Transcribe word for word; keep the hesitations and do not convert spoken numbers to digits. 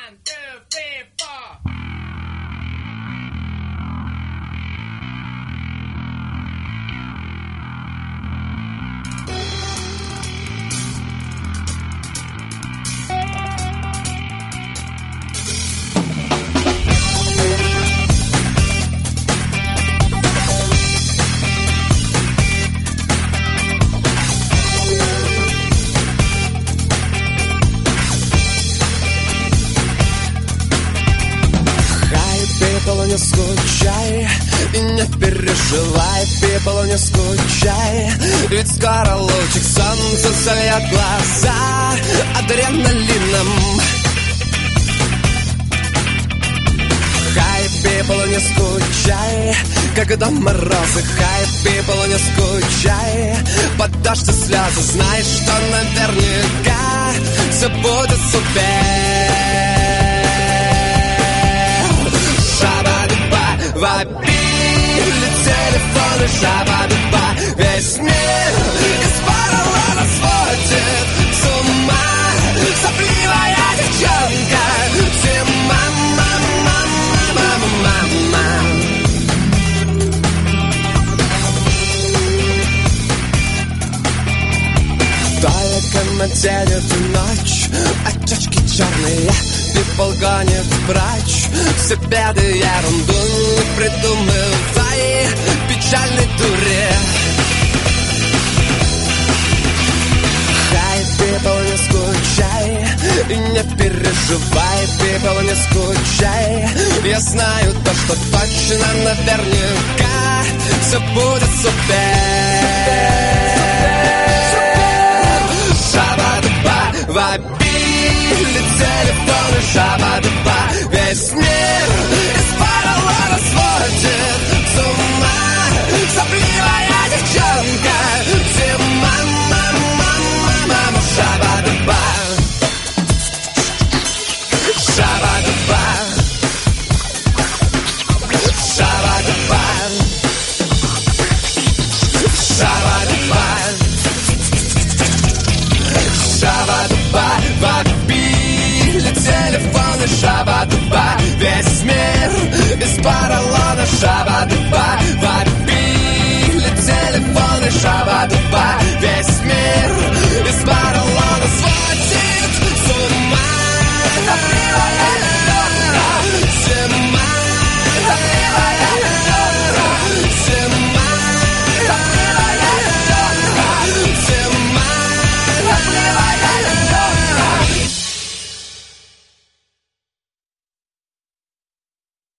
Не скучай и не переживай, people, не скучай, ведь скоро лучик солнца сольет глаза адреналином. Хай, people, не скучай, когда морозы. Хай, people, не скучай, под дождь и слезы. Знай, что наверняка все будет супер. Вопили телефоны, шаба-дуба. Весь мир из поролона сводит с ума сопливая девчонка. Зима, мама, мама, мама. Только наденет ночь, очечки черные, people гонит прочь все беды, ерунду не придумывай, печальной дуре. Хай, people, не скучай и не переживай, people, не скучай. Я знаю то, что точно наверняка все будет супер. Шаба-дуба, вопили телефоны, шаба-дуба. Весь мир из поролона сводит с ума сопливая девчонка. Зима, мама, мама, шаба-дуба. Шаба-дуба. Шаба-дуба. Шаба-дуба. Шаба-дуба. Вопили телефоны, шаба-дуба. Весь мир из поролона, шаба-дуба. Вопили телефоны, шаба-дуба. Весь